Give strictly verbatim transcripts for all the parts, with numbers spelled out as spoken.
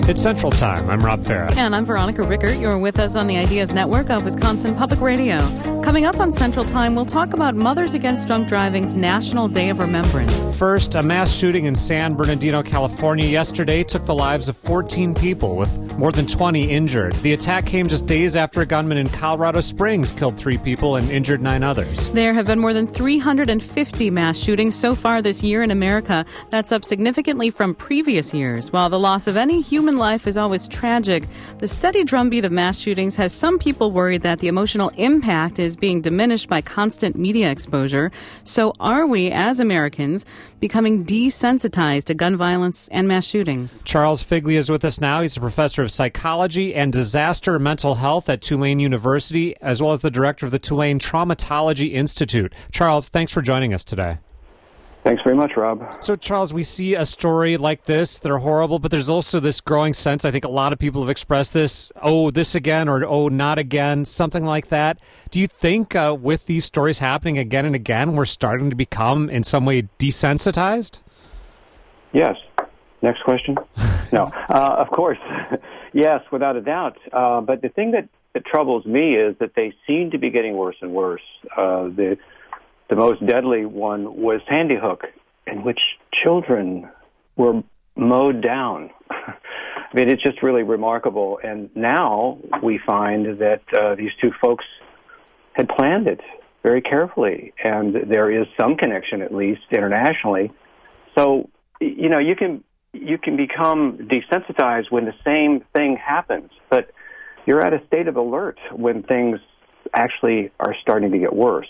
It's Central Time. I'm Rob Barrett. And I'm Veronica Rickert. You're with us on the Ideas Network of Wisconsin Public Radio. Coming up on Central Time, we'll talk about Mothers Against Drunk Driving's National Day of Remembrance. First, a mass shooting in San Bernardino, California yesterday took the lives of fourteen people, with more than twenty injured. The attack came just days after a gunman in Colorado Springs killed three people and injured nine others. There have been more than three hundred fifty mass shootings so far this year in America. That's up significantly from previous years. While the loss of any human life is always tragic, the steady drumbeat of mass shootings has some people worried that the emotional impact is being diminished by constant media exposure. So are we, as Americans, becoming desensitized to gun violence and mass shootings? Charles Figley is with us now. He's a professor of psychology and disaster mental health at Tulane University, as well as the director of the Tulane Traumatology Institute. Charles, thanks for joining us today. Thanks very much, Rob. So, Charles, we see a story like this that are horrible, but there's also this growing sense, I think a lot of people have expressed this, oh, this again, or oh, not again, something like that. Do you think uh, with these stories happening again and again, we're starting to become, in some way, desensitized? Yes. Next question? No. Uh, of course. Yes, without a doubt. Uh, but the thing that, that troubles me is that they seem to be getting worse and worse. Uh, the The most deadly one was Sandy Hook, in which children were mowed down. I mean, it's just really remarkable. And now we find that uh, these two folks had planned it very carefully, and there is some connection, at least internationally. So, you know, you can you can become desensitized when the same thing happens, but you're at a state of alert when things actually are starting to get worse.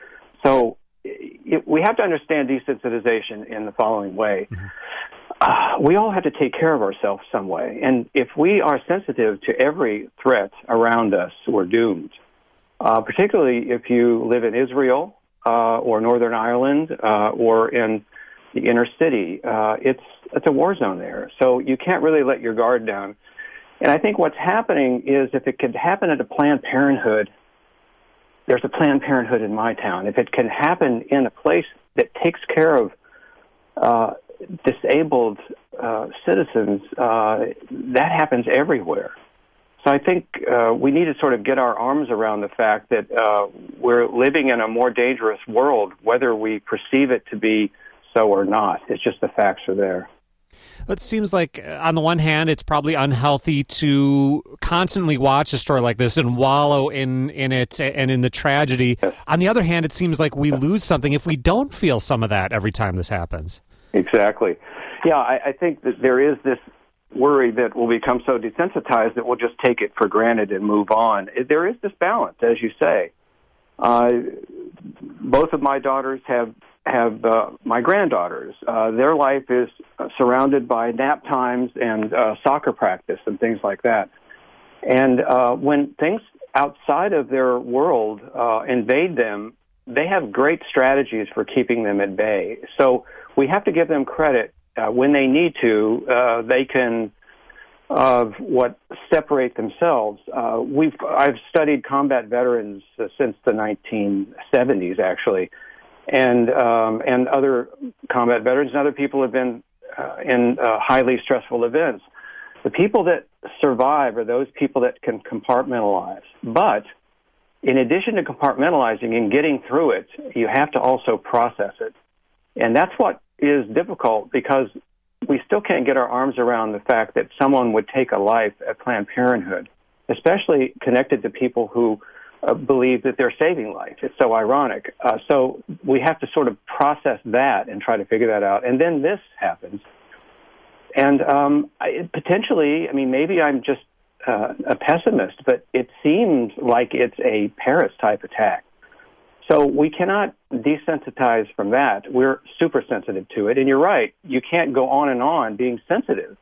So it, we have to understand desensitization in the following way. Mm-hmm. Uh, we all have to take care of ourselves some way. And if we are sensitive to every threat around us, we're doomed. Uh, particularly if you live in Israel uh, or Northern Ireland uh, or in the inner city. Uh, it's, it's a war zone there. So you can't really let your guard down. And I think what's happening is if it could happen at a Planned Parenthood, there's a Planned Parenthood in my town. If it can happen in a place that takes care of uh, disabled uh, citizens, uh, that happens everywhere. So I think uh, we need to sort of get our arms around the fact that uh, we're living in a more dangerous world, whether we perceive it to be so or not. It's just the facts are there. It seems like, on the one hand, it's probably unhealthy to constantly watch a story like this and wallow in, in it and in the tragedy. Yes. On the other hand, it seems like we lose something if we don't feel some of that every time this happens. Exactly. Yeah, I, I think that there is this worry that we'll become so desensitized that we'll just take it for granted and move on. There is this balance, as you say. Uh, both of my daughters have have uh, my granddaughters. Uh, their life is uh, surrounded by nap times and uh, soccer practice and things like that. And uh, when things outside of their world uh, invade them, they have great strategies for keeping them at bay. So we have to give them credit. Uh, when they need to, uh, they can uh, what separate themselves. Uh, we've I've studied combat veterans uh, since the nineteen seventies, actually. And um, and other combat veterans and other people have been uh, in uh, highly stressful events. The people that survive are those people that can compartmentalize. But in addition to compartmentalizing and getting through it, you have to also process it. And that's what is difficult because we still can't get our arms around the fact that someone would take a life at Planned Parenthood, especially connected to people who Uh, believe that they're saving life. It's so ironic. Uh, so we have to sort of process that and try to figure that out. And then this happens. And um, I, potentially, I mean, maybe I'm just uh, a pessimist, but it seems like it's a Paris-type attack. So we cannot desensitize from that. We're super sensitive to it. And you're right. You can't go on and on being sensitive.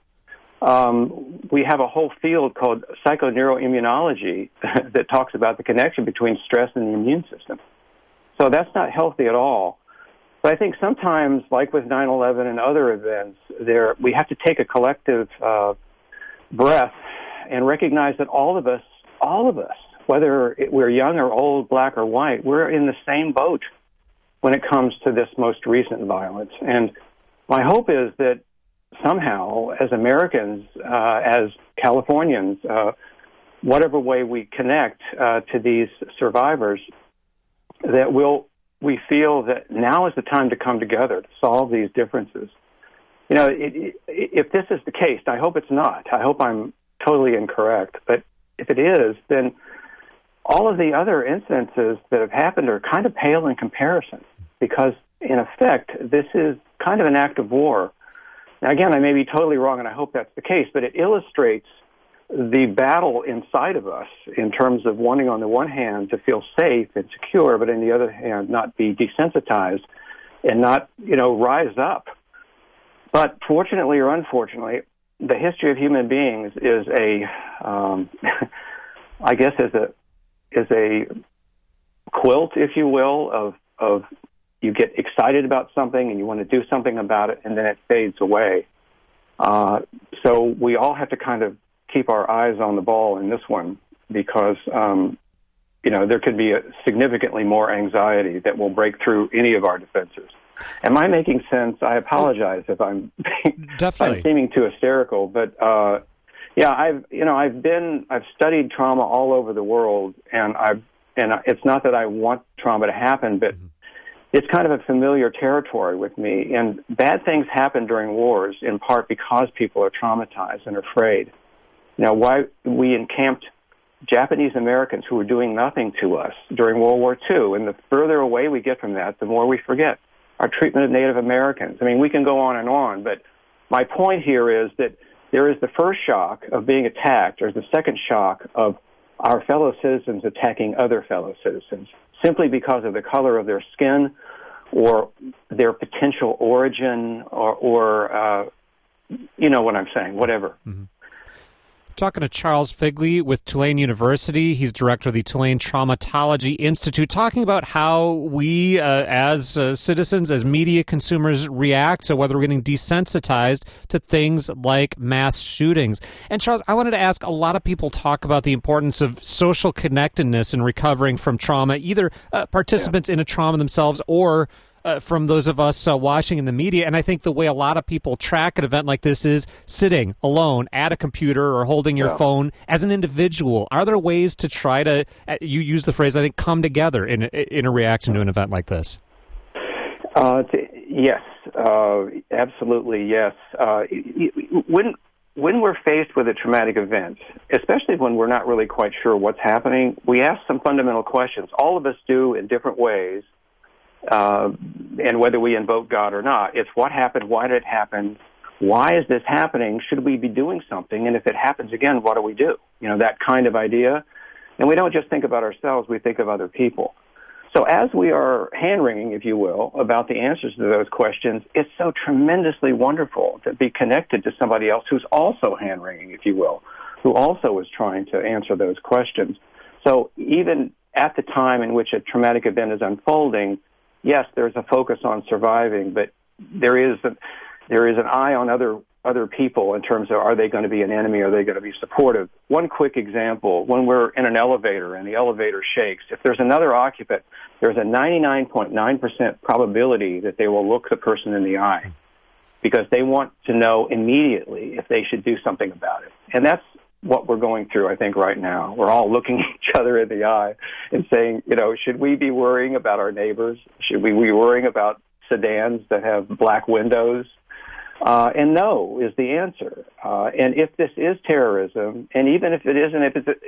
Um, we have a whole field called psychoneuroimmunology that talks about the connection between stress and the immune system. So that's not healthy at all. But I think sometimes, like with nine eleven and other events, there we have to take a collective uh, breath and recognize that all of us, all of us, whether it, we're young or old, black or white, we're in the same boat when it comes to this most recent violence. And my hope is that somehow, as Americans, uh, as Californians, uh, whatever way we connect uh, to these survivors, that we'll, we feel that now is the time to come together to solve these differences. You know, it, it, if this is the case, I hope it's not. I hope I'm totally incorrect. But if it is, then all of the other incidences that have happened are kind of pale in comparison, because, in effect, this is kind of an act of war. Now, again, I may be totally wrong, and I hope that's the case, but it illustrates the battle inside of us in terms of wanting, on the one hand, to feel safe and secure, but on the other hand, not be desensitized and not, you know, rise up. But fortunately or unfortunately, the history of human beings is a, um, I guess, is a is a quilt, if you will, of of you get excited about something and you want to do something about it, and then it fades away. Uh, so we all have to kind of keep our eyes on the ball in this one, because um, you know, there could be a significantly more anxiety that will break through any of our defenses. Am I making sense? I apologize if I'm, if I'm seeming too hysterical, but uh, yeah, I've you know I've been I've studied trauma all over the world, and I've and it's not that I want trauma to happen, but mm-hmm. it's kind of a familiar territory with me. And bad things happen during wars in part because people are traumatized and afraid. Now, why we encamped Japanese Americans who were doing nothing to us during World War Two, and the further away we get from that, the more we forget. Our treatment of Native Americans. I mean, we can go on and on, but my point here is that there is the first shock of being attacked, or the second shock of our fellow citizens attacking other fellow citizens, simply because of the color of their skin or their potential origin, or, or uh, you know what I'm saying, whatever. Mm-hmm. Talking to Charles Figley with Tulane University. He's director of the Tulane Traumatology Institute, talking about how we, uh, as uh, citizens, as media consumers, react to whether we're getting desensitized to things like mass shootings. And Charles, I wanted to ask, a lot of people talk about the importance of social connectedness in recovering from trauma, either uh, participants yeah. in a trauma themselves or Uh, from those of us uh, watching in the media. And I think the way a lot of people track an event like this is sitting alone at a computer or holding your yeah. phone as an individual. Are there ways to try to, uh, you use the phrase, I think, come together in, in a reaction to an event like this? Uh, yes, uh, absolutely, yes. Uh, when, when we're faced with a traumatic event, especially when we're not really quite sure what's happening, we ask some fundamental questions. All of us do in different ways. Uh, and whether we invoke God or not, it's what happened, why did it happen, why is this happening, should we be doing something, and if it happens again, what do we do? You know, that kind of idea. And we don't just think about ourselves, we think of other people. So as we are hand-wringing, if you will, about the answers to those questions, it's so tremendously wonderful to be connected to somebody else who's also hand-wringing, if you will, who also is trying to answer those questions. So even at the time in which a traumatic event is unfolding, yes, there's a focus on surviving, but there is a, there is an eye on other other people in terms of, are they going to be an enemy, are they going to be supportive? One quick example, when we're in an elevator and the elevator shakes, if there's another occupant, there's a ninety-nine point nine percent probability that they will look the person in the eye because they want to know immediately if they should do something about it. And that's what we're going through, I think, right now. We're all looking each other in the eye and saying, you know, should we be worrying about our neighbors? Should we be worrying about sedans that have black windows? Uh, and no is the answer. Uh, and if this is terrorism, and even if it isn't, if it's, a,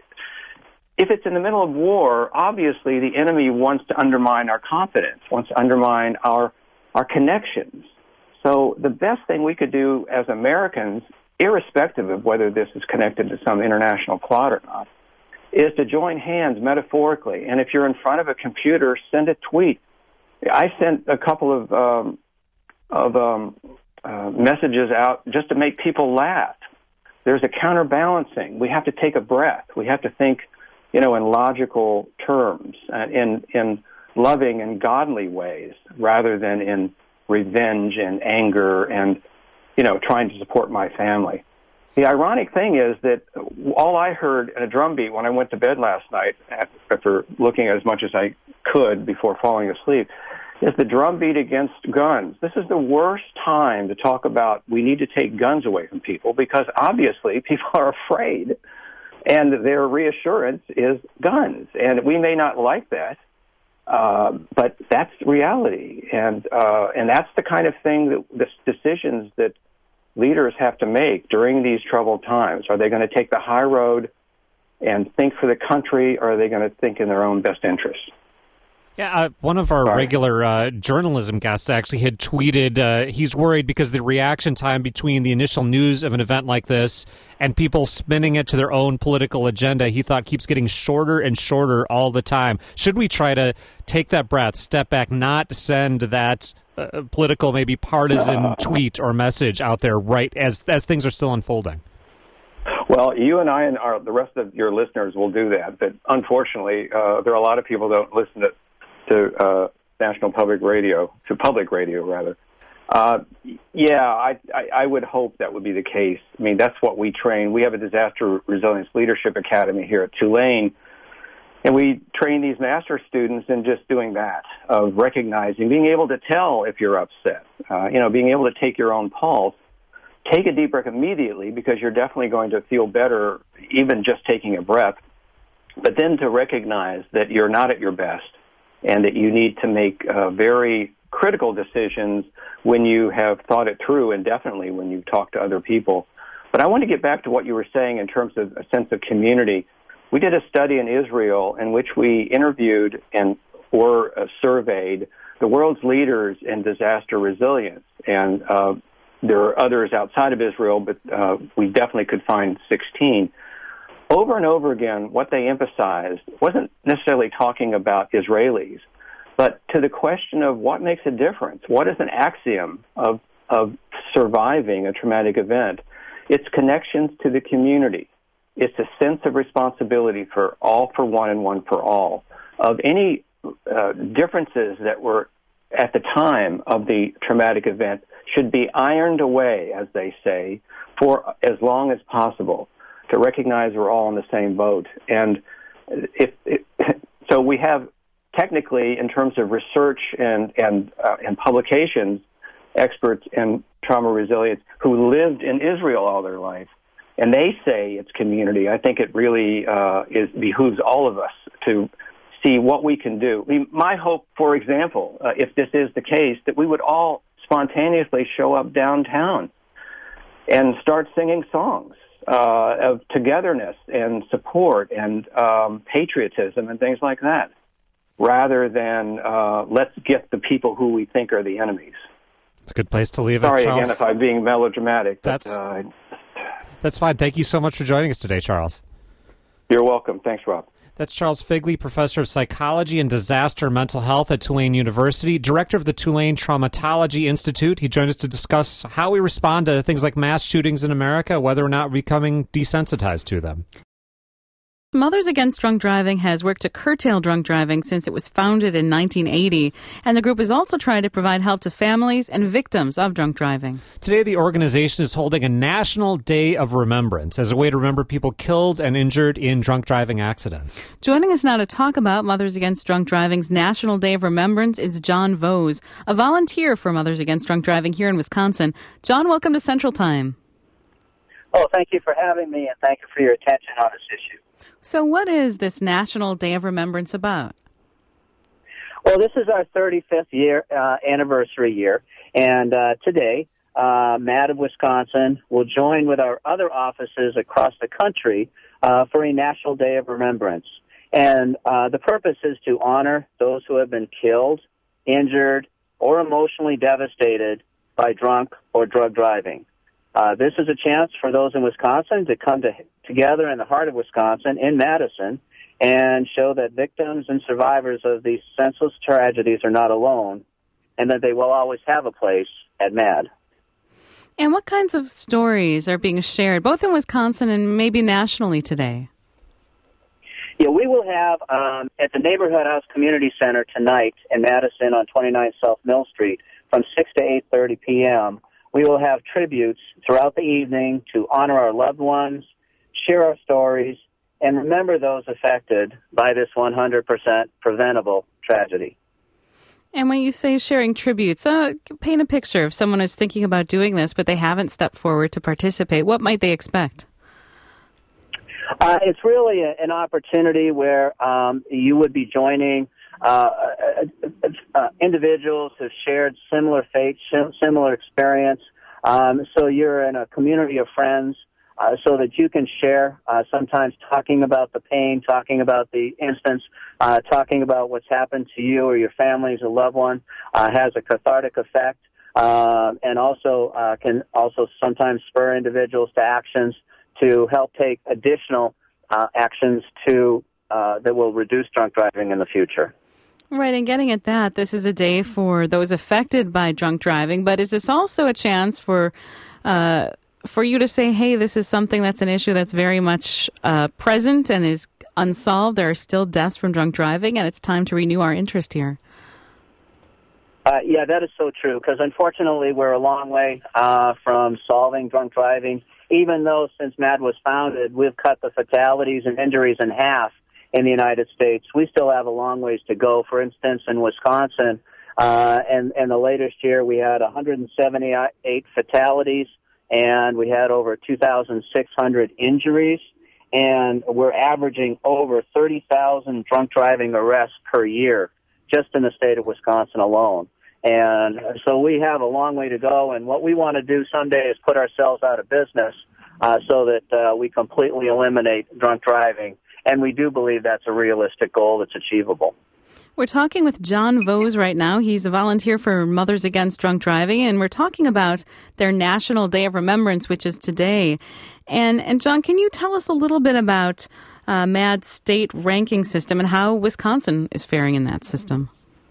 if it's in the middle of war, obviously the enemy wants to undermine our confidence, wants to undermine our our connections. So the best thing we could do as Americans, irrespective of whether this is connected to some international plot or not, is to join hands metaphorically. And if you're in front of a computer, send a tweet. I sent a couple of um, of um, uh, messages out just to make people laugh. There's a counterbalancing. We have to take a breath. We have to think, you know, in logical terms, and in in loving and godly ways, rather than in revenge and anger and, you know, trying to support my family. The ironic thing is that all I heard in a drumbeat when I went to bed last night, after looking at as much as I could before falling asleep, is the drumbeat against guns. This is the worst time to talk about we need to take guns away from people because obviously people are afraid and their reassurance is guns. And we may not like that, uh, but that's reality. And uh, and that's the kind of thing, that the decisions that leaders have to make during these troubled times. Are they going to take the high road and think for the country, or are they going to think in their own best interests? Yeah, uh, one of our Sorry. regular uh, journalism guests actually had tweeted uh, he's worried because the reaction time between the initial news of an event like this and people spinning it to their own political agenda, he thought keeps getting shorter and shorter all the time. Should we try to take that breath, step back, not send that uh, political, maybe partisan tweet or message out there right as as things are still unfolding? Well, you and I and our, the rest of your listeners will do that, but unfortunately, uh, there are a lot of people who don't listen to to uh, National Public Radio, to public radio, rather. Uh, yeah, I, I, I would hope that would be the case. I mean, that's what we train. We have a Disaster Resilience Leadership Academy here at Tulane, and we train these master students in just doing that, of recognizing, being able to tell if you're upset, uh, you know, being able to take your own pulse, take a deep breath immediately because you're definitely going to feel better even just taking a breath, but then to recognize that you're not at your best, and that you need to make uh, very critical decisions when you have thought it through, and definitely when you talk to other people. But I want to get back to what you were saying in terms of a sense of community. We did a study in Israel in which we interviewed and or uh, surveyed the world's leaders in disaster resilience. And uh, there are others outside of Israel, but uh, we definitely could find sixteen. Over and over again, what they emphasized wasn't necessarily talking about Israelis, but to the question of what makes a difference. What is an axiom of, of surviving a traumatic event? It's connections to the community. It's a sense of responsibility for all for one and one for all. Of any uh, differences that were at the time of the traumatic event should be ironed away, as they say, for as long as possible, to recognize we're all in the same boat. And if, if so we have technically, in terms of research and and, uh, and publications, experts in trauma resilience who lived in Israel all their life, and they say it's community. I think it really uh, is behooves all of us to see what we can do. I mean, my hope, for example, uh, if this is the case, that we would all spontaneously show up downtown and start singing songs Uh, of togetherness and support and um, patriotism and things like that, rather than uh, let's get the people who we think are the enemies. It's a good place to leave Sorry it, Charles. again if I'm being melodramatic. But, That's, uh, that's fine. Thank you so much for joining us today, Charles. You're welcome. Thanks, Rob. That's Charles Figley, professor of psychology and disaster mental health at Tulane University, director of the Tulane Traumatology Institute. He joined us to discuss how we respond to things like mass shootings in America, whether or not we're becoming desensitized to them. Mothers Against Drunk Driving has worked to curtail drunk driving since it was founded in nineteen eighty, and the group is also trying to provide help to families and victims of drunk driving. Today, the organization is holding a National Day of Remembrance as a way to remember people killed and injured in drunk driving accidents. Joining us now to talk about Mothers Against Drunk Driving's National Day of Remembrance is John Vose, a volunteer for Mothers Against Drunk Driving here in Wisconsin. John, welcome to Central Time. Oh, thank you for having me, and thank you for your attention on this issue. So what is this National Day of Remembrance about? Well, this is our thirty-fifth year uh, anniversary year, and uh, today, uh, M A D of Wisconsin will join with our other offices across the country uh, for a National Day of Remembrance. And uh, the purpose is to honor those who have been killed, injured, or emotionally devastated by drunk or drug driving. Uh, this is a chance for those in Wisconsin to come to, together in the heart of Wisconsin, in Madison, and show that victims and survivors of these senseless tragedies are not alone, and that they will always have a place at M A D. And what kinds of stories are being shared, both in Wisconsin and maybe nationally today? Yeah, we will have um, at the Neighborhood House Community Center tonight in Madison on twenty-nine South Mill Street from six to eight thirty p.m., we will have tributes throughout the evening to honor our loved ones, share our stories, and remember those affected by this one hundred percent preventable tragedy. And when you say sharing tributes, uh, paint a picture. If someone is thinking about doing this, but they haven't stepped forward to participate, what might they expect? Uh, it's really a, an opportunity where um, you would be joining uh, uh, uh, individuals who've shared similar faith, similar experience. Um, so you're in a community of friends uh, so that you can share, uh, sometimes talking about the pain, talking about the instance, uh, talking about what's happened to you or your family as a loved one, uh, has a cathartic effect, uh, and also uh, can also sometimes spur individuals to actions to help take additional uh, actions to uh, that will reduce drunk driving in the future. Right, and getting at that, this is a day for those affected by drunk driving, but is this also a chance for uh, for you to say, hey, this is something that's an issue that's very much uh, present and is unsolved? There are still deaths from drunk driving, and it's time to renew our interest here. Uh, yeah, that is so true, because unfortunately we're a long way uh, from solving drunk driving, even though since MADD was founded, we've cut the fatalities and injuries in half in the United States. We still have a long ways to go. For instance, in Wisconsin, uh, and, and the latest year, we had one hundred seventy-eight fatalities, and we had over two thousand six hundred injuries, and we're averaging over thirty thousand drunk driving arrests per year just in the state of Wisconsin alone. And so we have a long way to go, and what we want to do someday is put ourselves out of business uh, so that uh, we completely eliminate drunk driving. And we do believe that's a realistic goal that's achievable. We're talking with John Vose right now. He's a volunteer for Mothers Against Drunk Driving, and we're talking about their National Day of Remembrance, which is today. And, and John, can you tell us a little bit about uh, MADD's state ranking system and how Wisconsin is faring in that system?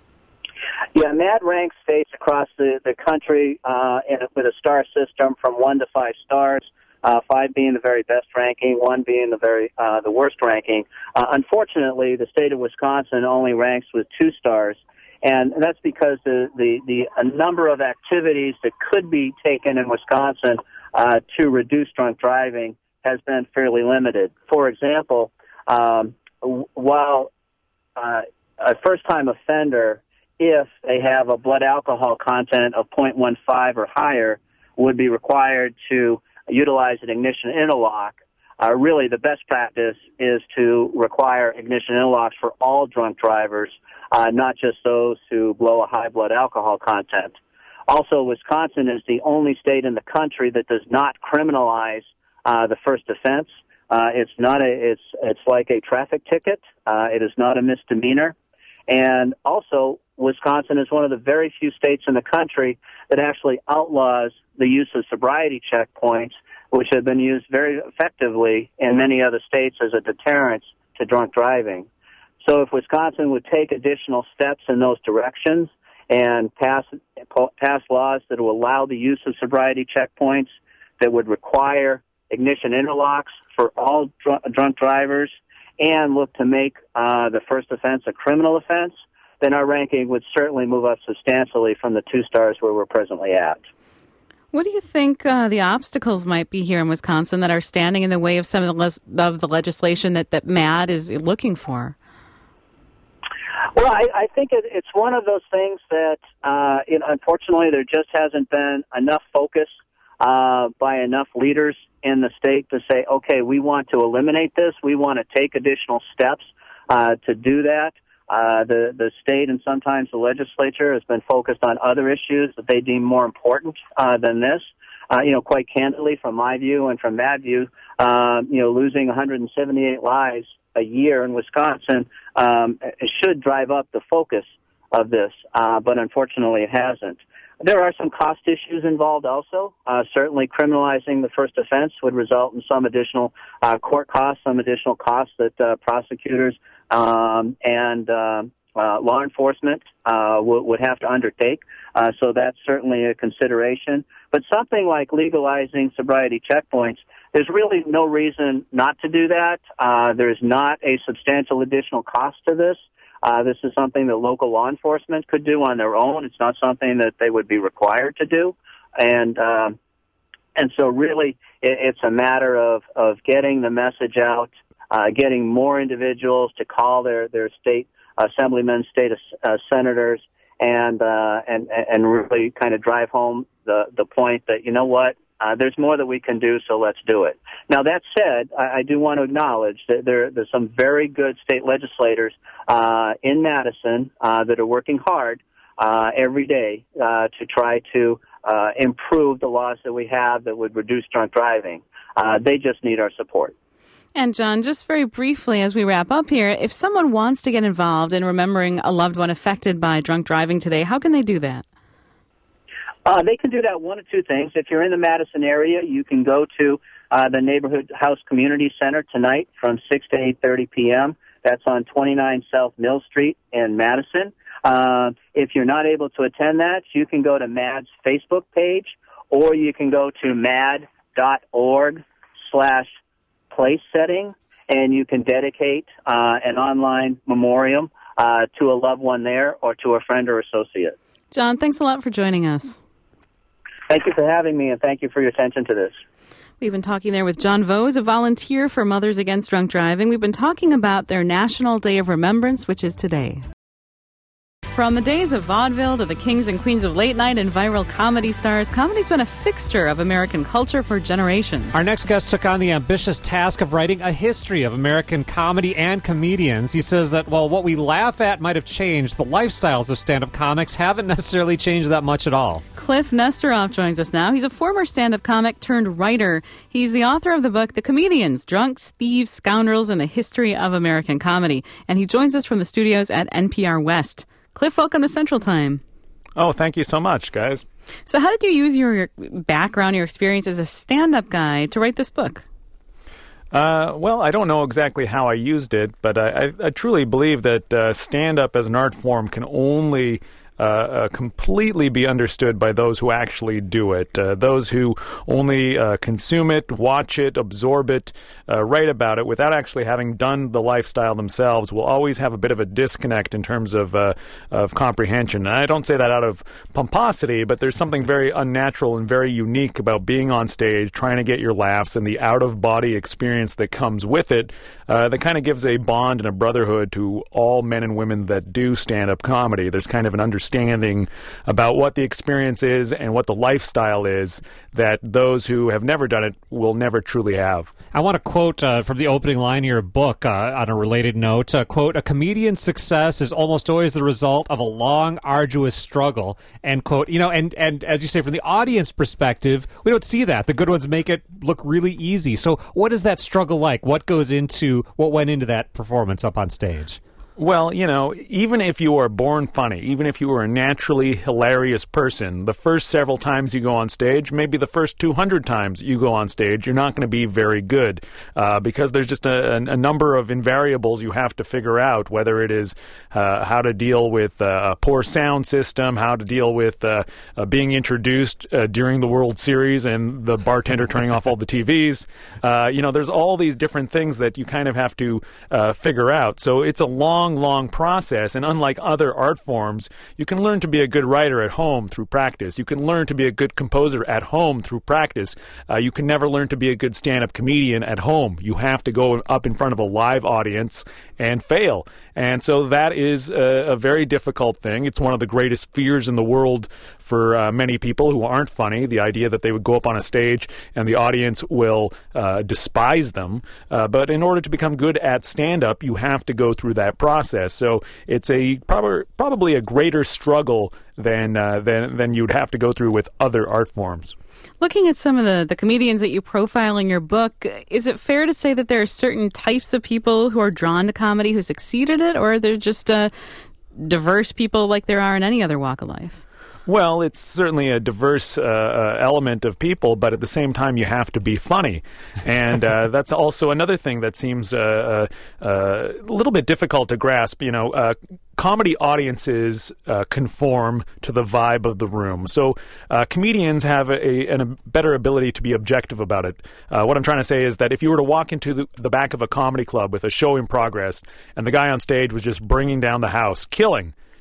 Yeah, MADD ranks states across the, the country uh, in, with a star system from one to five stars. Uh, five being the very best ranking, one being the very uh, the worst ranking. Uh, unfortunately, the state of Wisconsin only ranks with two stars, and that's because the the, the a number of activities that could be taken in Wisconsin uh, to reduce drunk driving has been fairly limited. For example, um, while uh, a first-time offender, if they have a blood alcohol content of zero point one five or higher, would be required to utilize an ignition interlock. Uh, really, the best practice is to require ignition interlocks for all drunk drivers, uh, not just those who blow a high blood alcohol content. Also, Wisconsin is the only state in the country that does not criminalize uh, the first offense. Uh, it's not a. It's it's like a traffic ticket. Uh, it is not a misdemeanor. And also, Wisconsin is one of the very few states in the country that actually outlaws the use of sobriety checkpoints, which have been used very effectively in many other states as a deterrent to drunk driving. So if Wisconsin would take additional steps in those directions and pass pass laws that will allow the use of sobriety checkpoints, that would require ignition interlocks for all dr- drunk drivers, and look to make uh, the first offense a criminal offense, then our ranking would certainly move up substantially from the two stars where we're presently at. What do you think uh, the obstacles might be here in Wisconsin that are standing in the way of some of the, les- of the legislation that, that MADD is looking for? Well, I, I think it, it's one of those things that, uh, you know, unfortunately, there just hasn't been enough focus uh, by enough leaders in the state to say, okay, we want to eliminate this. We want to take additional steps uh, to do that. Uh, the, the state and sometimes the legislature has been focused on other issues that they deem more important uh, than this. Uh, you know, quite candidly, from my view and from that view, uh, you know, losing one hundred seventy-eight lives a year in Wisconsin um, should drive up the focus of this, uh, but unfortunately it hasn't. There are some cost issues involved also. Uh, certainly criminalizing the first offense would result in some additional uh, court costs, some additional costs that uh, prosecutors um, and uh, uh, law enforcement uh, w- would have to undertake. Uh, so that's certainly a consideration. But something like legalizing sobriety checkpoints, there's really no reason not to do that. Uh, there's not a substantial additional cost to this. Uh, this is something that local law enforcement could do on their own. It's not something that they would be required to do. And um, and so really it, it's a matter of, of getting the message out, uh, getting more individuals to call their, their state assemblymen, state uh, senators, and uh, and and really kind of drive home the the point that, you know what, uh, there's more that we can do, so let's do it. Now, that said, I, I do want to acknowledge that there there's some very good state legislators uh, in Madison uh, that are working hard uh, every day uh, to try to uh, improve the laws that we have that would reduce drunk driving. Uh, they just need our support. And John, just very briefly as we wrap up here, if someone wants to get involved in remembering a loved one affected by drunk driving today, how can they do that? Uh, they can do that one of two things. If you're in the Madison area, you can go to uh, the Neighborhood House Community Center tonight from six to eight thirty p.m. That's on twenty-nine South Mill Street in Madison. Uh, if you're not able to attend that, you can go to M A D's Facebook page, or you can go to mad.org slash place setting, and you can dedicate uh, an online memoriam uh, to a loved one there or to a friend or associate. John, thanks a lot for joining us. Thank you for having me, and thank you for your attention to this. We've been talking there with John Vose, a volunteer for Mothers Against Drunk Driving. We've been talking about their National Day of Remembrance, which is today. From the days of vaudeville to the kings and queens of late night and viral comedy stars, comedy's been a fixture of American culture for generations. Our next guest took on the ambitious task of writing a history of American comedy and comedians. He says that while what we laugh at might have changed, the lifestyles of stand-up comics haven't necessarily changed that much at all. Cliff Nesteroff joins us now. He's a former stand-up comic turned writer. He's the author of the book, The Comedians, Drunks, Thieves, Scoundrels, and the History of American Comedy. And he joins us from the studios at N P R West. Cliff, welcome to Central Time. Oh, thank you so much, guys. So how did you use your background, your experience as a stand-up guy to write this book? Uh, well, I don't know exactly how I used it, but I, I, I truly believe that uh, stand-up as an art form can only Uh, uh, completely be understood by those who actually do it. Uh, those who only uh, consume it, watch it, absorb it, uh, write about it without actually having done the lifestyle themselves will always have a bit of a disconnect in terms of uh, of comprehension. And I don't say that out of pomposity, but there's something very unnatural and very unique about being on stage, trying to get your laughs, and the out-of-body experience that comes with it uh, that kind of gives a bond and a brotherhood to all men and women that do stand-up comedy. There's kind of an understanding understanding about what the experience is and what the lifestyle is that those who have never done it will never truly have. I want to quote uh, from the opening line of your book uh, on a related note, uh, quote, "A comedian's success is almost always the result of a long, arduous struggle," end quote. You know, and, and as you say, from the audience perspective, we don't see that. The good ones make it look really easy. So what is that struggle like? What goes into, what went into that performance up on stage? Well, you know, even if you are born funny, even if you are a naturally hilarious person, the first several times you go on stage, maybe the first two hundred times you go on stage, you're not going to be very good uh, because there's just a, a number of invariables you have to figure out, whether it is uh, how to deal with uh, a poor sound system, how to deal with uh, uh, being introduced uh, during the World Series and the bartender turning off all the T Vs. Uh, you know, there's all these different things that you kind of have to uh, figure out. So it's a long Long, long process, and unlike other art forms, you can learn to be a good writer at home through practice. You can learn to be a good composer at home through practice. Uh, you can never learn to be a good stand-up comedian at home. You have to go up in front of a live audience and fail. And so that is a, a very difficult thing. It's one of the greatest fears in the world for uh, many people who aren't funny, the idea that they would go up on a stage and the audience will uh, despise them. Uh, but in order to become good at stand-up, you have to go through that process. So it's a prob- probably a greater struggle than, uh, than, than you'd have to go through with other art forms. Looking at some of the, the comedians that you profile in your book, is it fair to say that there are certain types of people who are drawn to comedy who succeed at it, or are there just uh, diverse people like there are in any other walk of life? Well, it's certainly a diverse uh, uh, element of people, but at the same time, you have to be funny. And uh, that's also another thing that seems uh, uh, uh, a little bit difficult to grasp. You know, uh, comedy audiences uh, conform to the vibe of the room. So uh, comedians have a, a, a better ability to be objective about it. Uh, what I'm trying to say is that if you were to walk into the, the back of a comedy club with a show in progress and the guy on stage was just bringing down the house, killing,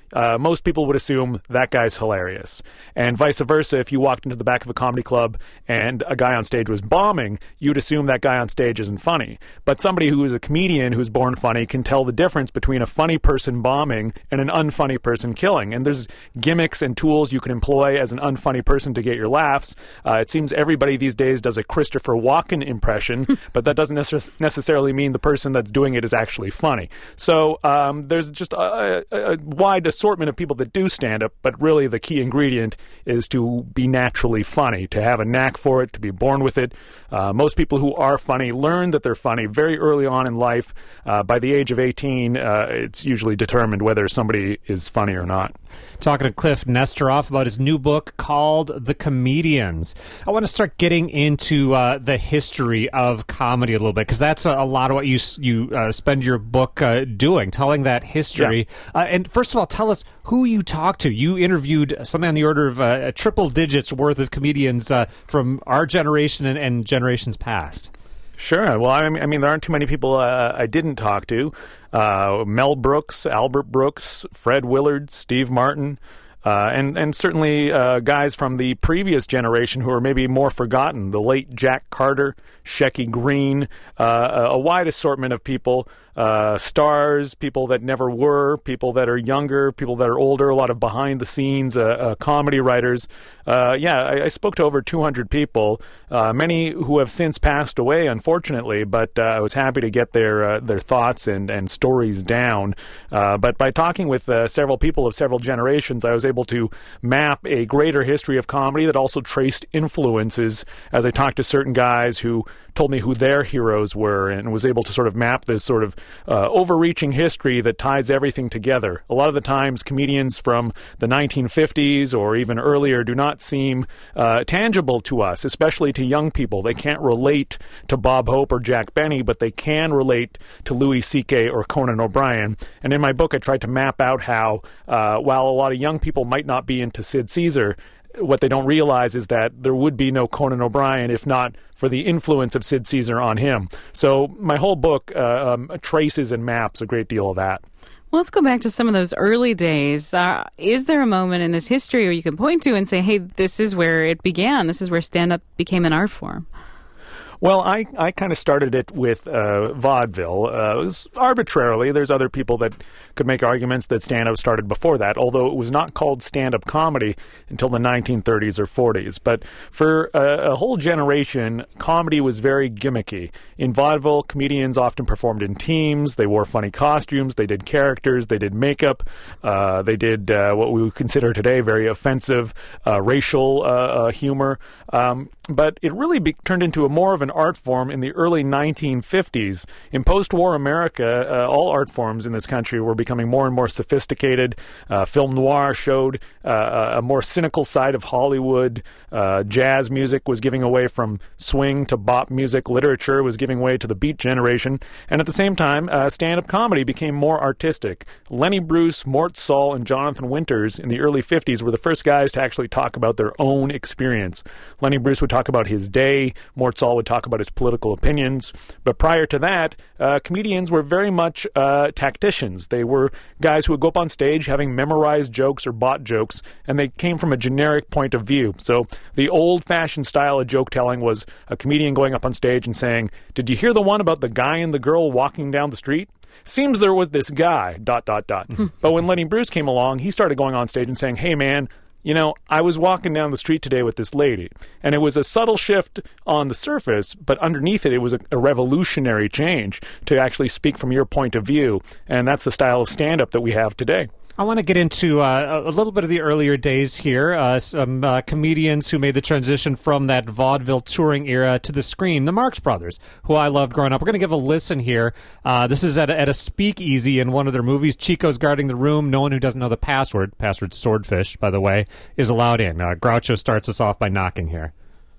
uh, most people would assume that guy's hilarious. And vice versa, if you walked into the back of a comedy club and a guy on stage was bombing, you'd assume that guy on stage isn't funny. But somebody who is a comedian who's born funny can tell the difference between a funny person bombing and an unfunny person killing. And there's gimmicks and tools you can employ as an unfunny person to get your laughs. Uh, it seems everybody these days does a Christopher Walken impression, but that doesn't necess- necessarily mean the person that's doing it is actually funny. So um, there's just a, a, a wide assortment of people that do stand-up, but really the key ingredient is to be naturally funny, to have a knack for it, to be born with it. Uh, most people who are funny learn that they're funny very early on in life. Uh, by the age of eighteen, uh, it's usually determined whether somebody is funny or not. Talking to Cliff Nesteroff about his new book called The Comedians. I want to start getting into uh, the history of comedy a little bit, because that's a, a lot of what you you uh, spend your book uh, doing, telling that history. Yeah. Uh, and first of all, tell us who you talked to. You interviewed something on the order of uh, triple digits worth of comedians uh, from our generation and, and generations past. Sure. Well, I mean, there aren't too many people uh, I didn't talk to. Uh, Mel Brooks, Albert Brooks, Fred Willard, Steve Martin, uh, and, and certainly uh, guys from the previous generation who are maybe more forgotten. The late Jack Carter, Shecky Green, uh, a wide assortment of people. Uh, stars, people that never were, people that are younger, people that are older, a lot of behind-the-scenes uh, uh, comedy writers. Uh, yeah, I, I spoke to over two hundred people, uh, many who have since passed away, unfortunately, but uh, I was happy to get their uh, their thoughts and, and stories down. Uh, but by talking with uh, several people of several generations, I was able to map a greater history of comedy that also traced influences as I talked to certain guys who told me who their heroes were, and was able to sort of map this sort of uh, overreaching history that ties everything together. A lot of the times, comedians from the nineteen fifties or even earlier do not seem uh, tangible to us, especially to young people. They can't relate to Bob Hope or Jack Benny, but they can relate to Louis C K or Conan O'Brien. And in my book, I tried to map out how, uh, while a lot of young people might not be into Sid Caesar, what they don't realize is that there would be no Conan O'Brien if not for the influence of Sid Caesar on him. So my whole book uh, um, traces and maps a great deal of that. Well, let's go back to some of those early days. Uh, is there a moment in this history where you can point to and say, hey, this is where it began, this is where stand-up became an art form? Well, I, I kind of started it with uh, vaudeville. Uh, it was arbitrarily. There's other people that could make arguments that stand-up started before that, although it was not called stand-up comedy until the nineteen thirties or forties. But for a, a whole generation, comedy was very gimmicky. In vaudeville, comedians often performed in teams. They wore funny costumes. They did characters. They did makeup. Uh, they did uh, what we would consider today very offensive uh, racial uh, uh, humor. Um, but it really be- turned into a more of an art form in the early nineteen fifties. In post-war America, uh, all art forms in this country were becoming more and more sophisticated. Uh, film noir showed uh, a more cynical side of Hollywood. Uh, jazz music was giving away from swing to bop music. Literature was giving way to the beat generation. And at the same time, uh, stand-up comedy became more artistic. Lenny Bruce, Mort Saul, and Jonathan Winters in the early fifties were the first guys to actually talk about their own experience. Lenny Bruce would talk about his day. Mort Saul would talk about his political opinions. But prior to that, uh, comedians were very much uh, tacticians. They were guys who would go up on stage having memorized jokes or bought jokes, and they came from a generic point of view. So the old-fashioned style of joke-telling was a comedian going up on stage and saying, "Did you hear the one about the guy and the girl walking down the street? Seems there was this guy, dot, dot, dot." But when Lenny Bruce came along, he started going on stage and saying, "Hey, man, you know, I was walking down the street today with this lady," and it was a subtle shift on the surface, but underneath it, it was a, a revolutionary change to actually speak from your point of view, and that's the style of stand-up that we have today. I want to get into uh, a little bit of the earlier days here. Uh, some uh, comedians who made the transition from that vaudeville touring era to the screen. The Marx Brothers, who I loved growing up. We're going to give a listen here. Uh, this is at a, at a speakeasy in one of their movies. Chico's guarding the room. No one who doesn't know the password, password swordfish, by the way, is allowed in. Uh, Groucho starts us off by knocking here.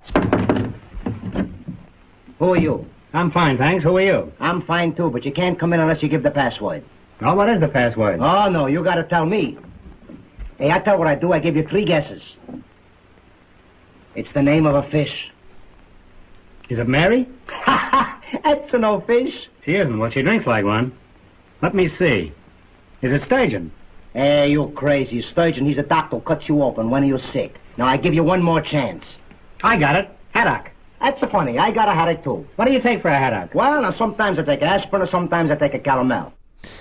Who are you? I'm fine, thanks. Who are you? I'm fine, too, but you can't come in unless you give the password. Oh, what is the password? Oh, no, you gotta tell me. Hey, I tell what I do, I give you three guesses. It's the name of a fish. Is it Mary? That's no fish. She isn't. Well, she drinks like one. Let me see. Is it sturgeon? Hey, you crazy. Sturgeon, he's a doctor who cuts you open when you're sick. Now, I give you one more chance. I got it. Haddock. That's funny. I got a headache, too. What do you take for a haddock? Well, now, sometimes I take aspirin, or sometimes I take a calomel.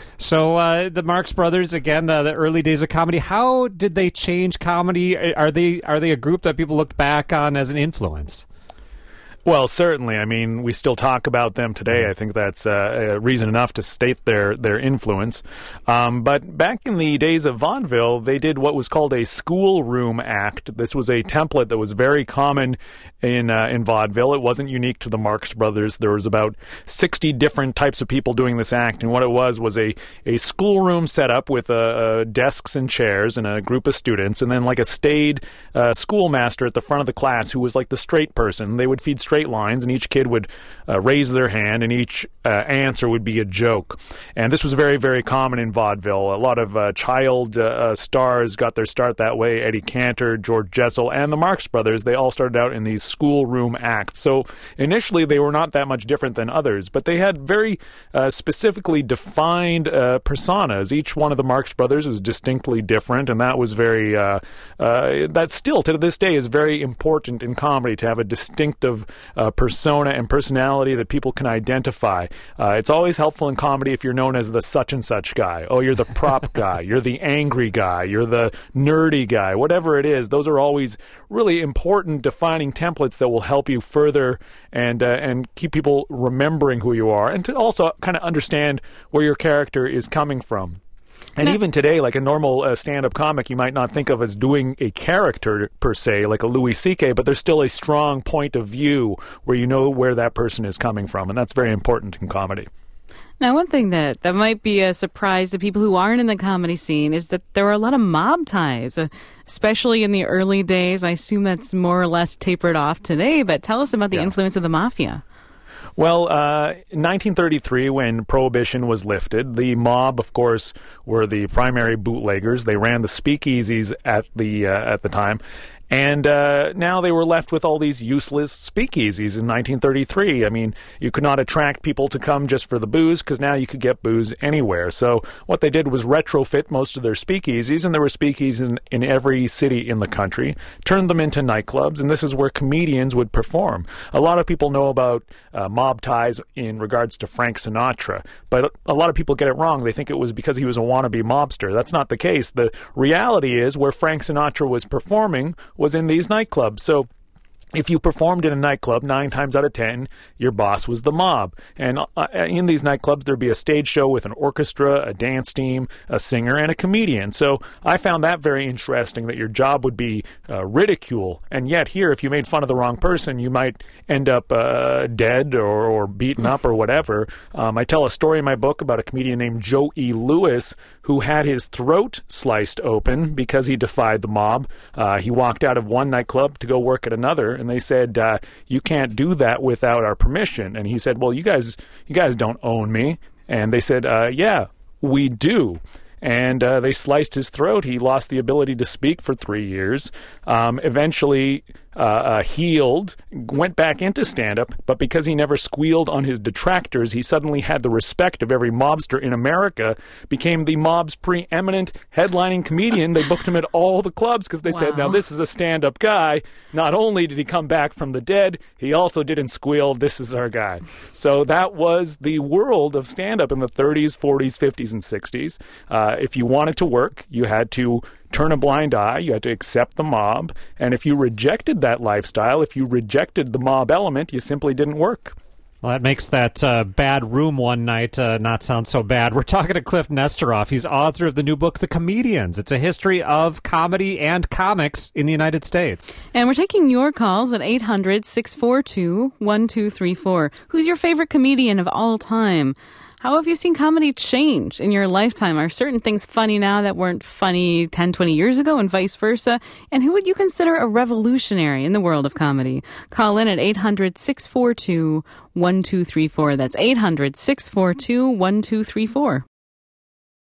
So uh, the Marx Brothers, again, uh, the early days of comedy. How did they change comedy? Are they are they a group that people look back on as an influence? Well, certainly. I mean, we still talk about them today. I think that's uh, reason enough to state their, their influence. Um, but back in the days of vaudeville, they did what was called a schoolroom act. This was a template that was very common in uh, in vaudeville. It wasn't unique to the Marx Brothers. There was about sixty different types of people doing this act, and what it was was a, a schoolroom setup with uh, uh, desks and chairs and a group of students, and then like a staid uh, schoolmaster at the front of the class who was like the straight person. They would feed straight lines, and each kid would uh, raise their hand, and each uh, answer would be a joke. And this was very, very common in vaudeville. A lot of uh, child uh, uh, stars got their start that way. Eddie Cantor, George Jessel, and the Marx Brothers, they all started out in these schoolroom acts. So initially they were not that much different than others, but they had very uh, specifically defined uh, personas. Each one of the Marx Brothers was distinctly different, and that was very, uh, uh, that still to this day is very important in comedy, to have a distinctive uh, persona and personality that people can identify. Uh, it's always helpful in comedy if you're known as the such and such guy. Oh, you're the prop guy, you're the angry guy, you're the nerdy guy, whatever it is. Those are always really important defining templates that will help you further and uh, and keep people remembering who you are, and to also kind of understand where your character is coming from. And no. Even today, like a normal uh, stand-up comic, you might not think of as doing a character per se, like a Louis C K, but there's still a strong point of view where you know where that person is coming from, and that's very important in comedy. Now, one thing that, that might be a surprise to people who aren't in the comedy scene is that there are a lot of mob ties, uh, especially in the early days. I assume that's more or less tapered off today, but tell us about the yeah. influence of the mafia. Well, uh, in nineteen thirty-three, when Prohibition was lifted, the mob, of course, were the primary bootleggers. They ran the speakeasies at the uh, at the time. And uh, now they were left with all these useless speakeasies in nineteen thirty-three. I mean, you could not attract people to come just for the booze, because now you could get booze anywhere. So what they did was retrofit most of their speakeasies, and there were speakeasies in, in every city in the country, turned them into nightclubs, and this is where comedians would perform. A lot of people know about uh, mob ties in regards to Frank Sinatra, but a lot of people get it wrong. They think it was because he was a wannabe mobster. That's not the case. The reality is where Frank Sinatra was performing was in these nightclubs. So if you performed in a nightclub, nine times out of ten, your boss was the mob. And uh, in these nightclubs, there'd be a stage show with an orchestra, a dance team, a singer, and a comedian. So I found that very interesting, that your job would be uh, ridicule. And yet here, if you made fun of the wrong person, you might end up uh, dead or, or beaten up or whatever. Um, I tell a story in my book about a comedian named Joe E. Lewis, who had his throat sliced open because he defied the mob. Uh, he walked out of one nightclub to go work at another, and they said, uh, you can't do that without our permission. And he said, well, you guys you guys don't own me. And they said, uh, yeah, we do. And uh, they sliced his throat. He lost the ability to speak for three years. Um, eventually uh, uh, healed, went back into stand-up, but because he never squealed on his detractors, he suddenly had the respect of every mobster in America, became the mob's preeminent headlining comedian. They booked him at all the clubs because they wow. said, now this is a stand-up guy. Not only did he come back from the dead, he also didn't squeal. This is our guy. So that was the world of stand-up in the thirties, forties, fifties, and sixties. Uh, if you wanted to work, you had to turn a blind eye, you had to accept the mob, and if you rejected that lifestyle, if you rejected the mob element, you simply didn't work. Well, that makes that uh, bad room one night uh, not sound so bad. We're talking to Cliff Nesteroff. He's author of the new book, The Comedians. It's a history of comedy and comics in the United States. And we're taking your calls at eight hundred, six four two, one two three four. Who's your favorite comedian of all time? How have you seen comedy change in your lifetime? Are certain things funny now that weren't funny ten, twenty years ago, and vice versa? And who would you consider a revolutionary in the world of comedy? Call in at eight hundred, six four two, one two three four. That's eight hundred, six four two, one two three four.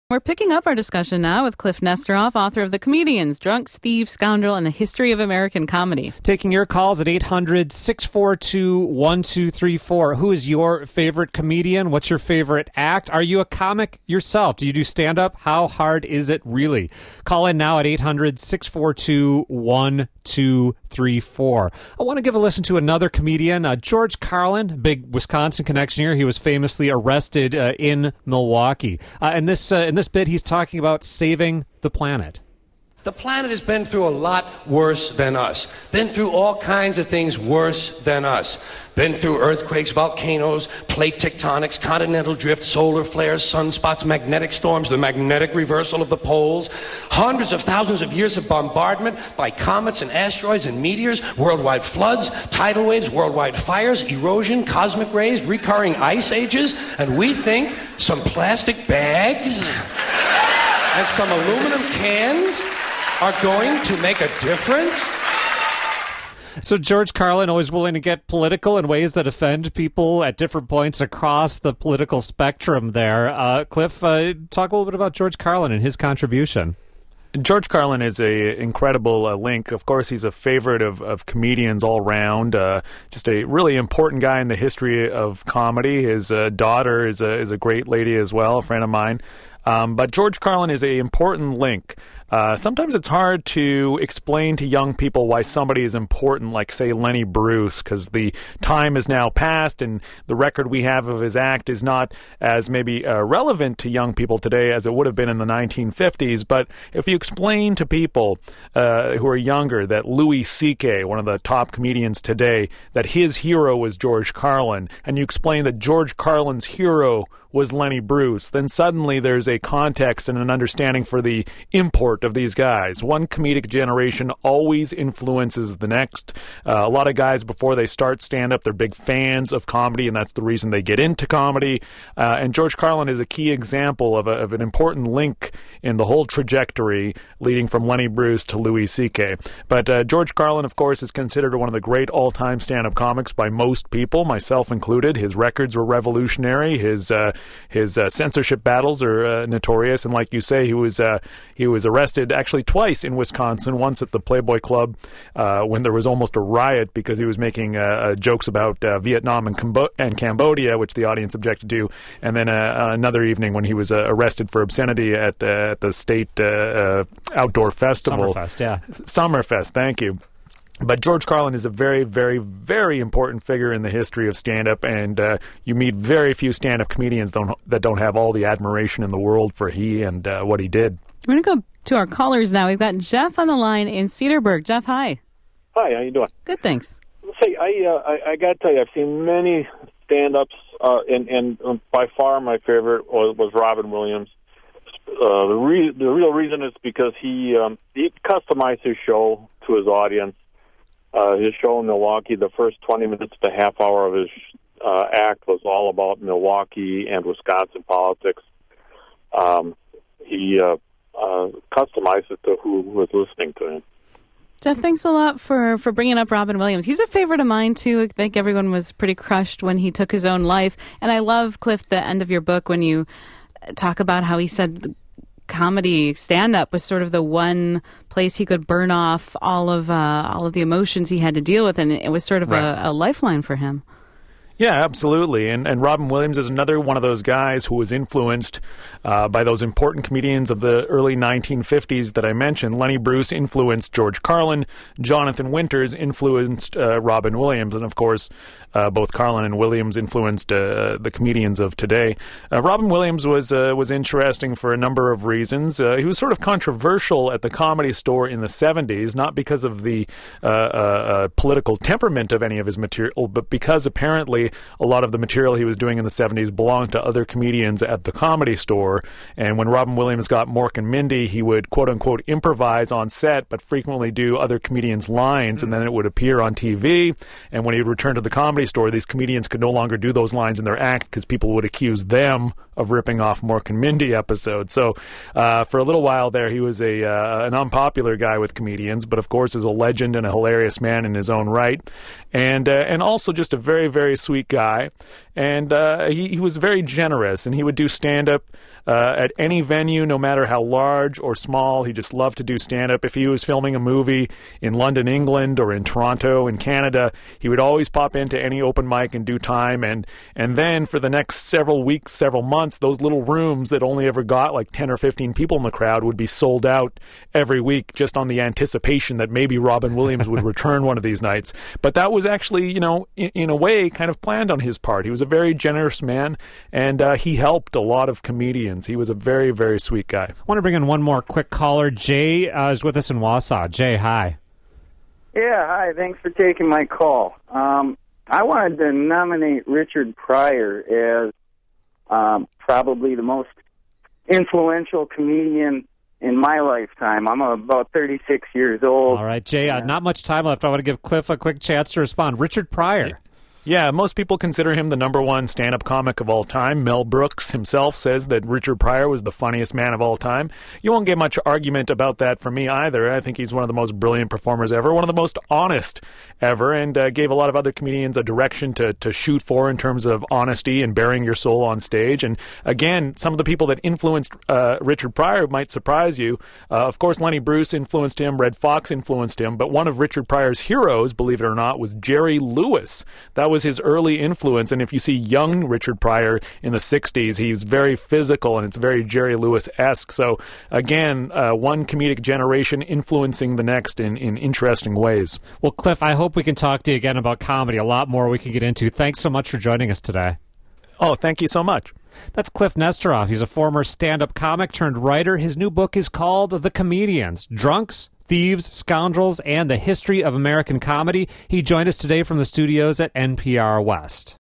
We're picking up our discussion now with Cliff Nesteroff, author of The Comedians, Drunks, Thieves, Scoundrel, and the History of American Comedy. Taking your calls at eight hundred, six four two, one two three four. Who is your favorite comedian? What's your favorite act? Are you a comic yourself? Do you do stand-up? How hard is it really? Call in now at eight hundred, six four two, one two three four. I want to give a listen to another comedian, uh, George Carlin, big Wisconsin connection here. He was famously arrested uh, in Milwaukee. Uh, and this uh, in this bit, he's talking about saving the planet. The planet has been through a lot worse than us. Been through all kinds of things worse than us. Been through earthquakes, volcanoes, plate tectonics, continental drift, solar flares, sunspots, magnetic storms, the magnetic reversal of the poles, hundreds of thousands of years of bombardment by comets and asteroids and meteors, worldwide floods, tidal waves, worldwide fires, erosion, cosmic rays, recurring ice ages, and we think some plastic bags and some aluminum cans are going to make a difference? So George Carlin, always willing to get political in ways that offend people at different points across the political spectrum there. Uh, Cliff, uh, talk a little bit about George Carlin and his contribution. George Carlin is a incredible uh, link. Of course, he's a favorite of, of comedians all around. Uh, just a really important guy in the history of comedy. His uh, daughter is a, is a great lady as well, a friend of mine. Um, but George Carlin is an important link. Uh, sometimes it's hard to explain to young people why somebody is important, like, say, Lenny Bruce, because the time is now past and the record we have of his act is not as maybe uh, relevant to young people today as it would have been in the nineteen fifties. But if you explain to people uh, who are younger that Louis C K, one of the top comedians today, that his hero was George Carlin, and you explain that George Carlin's hero was Lenny Bruce, then suddenly there's a context and an understanding for the import of these guys. One comedic generation always influences the next. Uh, a lot of guys, before they start stand-up, they're big fans of comedy, and that's the reason they get into comedy. Uh, and George Carlin is a key example of, a, of an important link in the whole trajectory leading from Lenny Bruce to Louis C K. But uh, George Carlin, of course, is considered one of the great all-time stand-up comics by most people, myself included. His records were revolutionary. His uh, His uh, censorship battles are uh, notorious, and like you say, he was uh, he was arrested actually twice in Wisconsin. Once at the Playboy Club uh, when there was almost a riot because he was making uh, uh, jokes about uh, Vietnam and, Cambo- and Cambodia, which the audience objected to, and then uh, another evening when he was uh, arrested for obscenity at uh, at the state uh, uh, outdoor festival. Summerfest, yeah. Summerfest, thank you. But George Carlin is a very, very, very important figure in the history of stand-up, and uh, you meet very few stand-up comedians don't, that don't have all the admiration in the world for he and uh, what he did. We're going to go to our callers now. We've got Jeff on the line in Cedarburg. Jeff, hi. Hi, how you doing? Good, thanks. Say, I uh, I, I got to tell you, I've seen many stand-ups, uh, and, and um, by far my favorite was, was Robin Williams. Uh, the, re- the real reason is because he um, he customized his show to his audience. Uh, his show in Milwaukee, the first twenty minutes to half hour of his uh, act was all about Milwaukee and Wisconsin politics. Um, he uh, uh, customized it to who was listening to him. Jeff, thanks a lot for, for bringing up Robin Williams. He's a favorite of mine, too. I think everyone was pretty crushed when he took his own life. And I love, Cliff, the end of your book when you talk about how he said comedy stand-up was sort of the one place he could burn off all of uh, all of the emotions he had to deal with, and it was sort of right. a, a lifeline for him. Yeah, absolutely. And and Robin Williams is another one of those guys who was influenced uh, by those important comedians of the early nineteen fifties that I mentioned. Lenny Bruce influenced George Carlin. Jonathan Winters influenced uh, Robin Williams. And, of course, uh, both Carlin and Williams influenced uh, the comedians of today. Uh, Robin Williams was uh, was interesting for a number of reasons. Uh, he was sort of controversial at the Comedy Store in the seventies, not because of the uh, uh, uh, political temperament of any of his material, but because apparently a lot of the material he was doing in the seventies belonged to other comedians at the Comedy Store. And when Robin Williams got Mork and Mindy, he would quote-unquote improvise on set, but frequently do other comedians' lines, and then it would appear on T V. And when he would return to the Comedy Store, these comedians could no longer do those lines in their act because people would accuse them of ripping off Mork and Mindy episodes. So uh, for a little while there, he was a uh, an unpopular guy with comedians, but of course is a legend and a hilarious man in his own right, and uh, and also just a very, very sweet guy. And uh, he, he was very generous, and he would do stand-up uh, at any venue, no matter how large or small. He just loved to do stand-up. If he was filming a movie in London, England, or in Toronto, in Canada, he would always pop into any open mic in due time. And, and then for the next several weeks, several months, those little rooms that only ever got like ten or fifteen people in the crowd would be sold out every week just on the anticipation that maybe Robin Williams would return one of these nights. But that was actually, you know, in, in a way kind of planned on his part. He was a very generous man, and uh, he helped a lot of comedians. He was a very, very sweet guy. I want to bring in one more quick caller. Jay uh, is with us in Wausau. Jay, hi. Yeah, hi. Thanks for taking my call. Um, I wanted to nominate Richard Pryor as um, probably the most influential comedian in my lifetime. I'm about thirty-six years old. All right, Jay, uh, not much time left. I want to give Cliff a quick chance to respond. Richard Pryor. Yeah, most people consider him the number one stand-up comic of all time. Mel Brooks himself says that Richard Pryor was the funniest man of all time. You won't get much argument about that from me either. I think he's one of the most brilliant performers ever, one of the most honest ever, and uh, gave a lot of other comedians a direction to, to shoot for in terms of honesty and bearing your soul on stage. And again, some of the people that influenced uh, Richard Pryor might surprise you. Uh, of course, Lenny Bruce influenced him, Red Fox influenced him, but one of Richard Pryor's heroes, believe it or not, was Jerry Lewis. That was was his early influence, and if you see young Richard Pryor in the sixties, he's very physical, and it's very Jerry Lewis-esque. So, again, uh, one comedic generation influencing the next in, in interesting ways. Well, Cliff, I hope we can talk to you again about comedy. A lot more we can get into. Thanks so much for joining us today. Oh, thank you so much. That's Cliff Nesteroff. He's a former stand-up comic turned writer. His new book is called The Comedians, Drunks, Thieves, Scoundrels, and the History of American Comedy. He joined us today from the studios at N P R West.